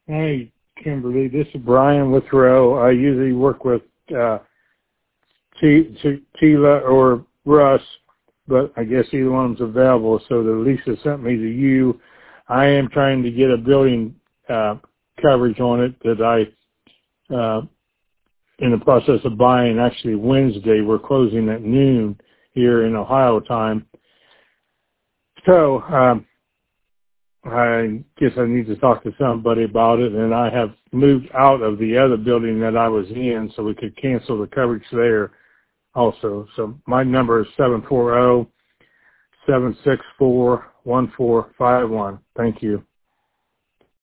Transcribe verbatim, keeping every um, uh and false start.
Hey, Kimberly, this is Brian with Row. I usually work with uh, T- T- Tila or Russ, but I guess either one of them's available, so the Lisa sent me to you. I am trying to get a building uh, coverage on it that I, uh, in the process of buying. Actually, Wednesday, we're closing at noon here in Ohio time. So, um, I guess I need to talk to somebody about it, and I have moved out of the other building that I was in so we could cancel the coverage there also. So my number is seven four zero, seven six four, one four five one. Thank you.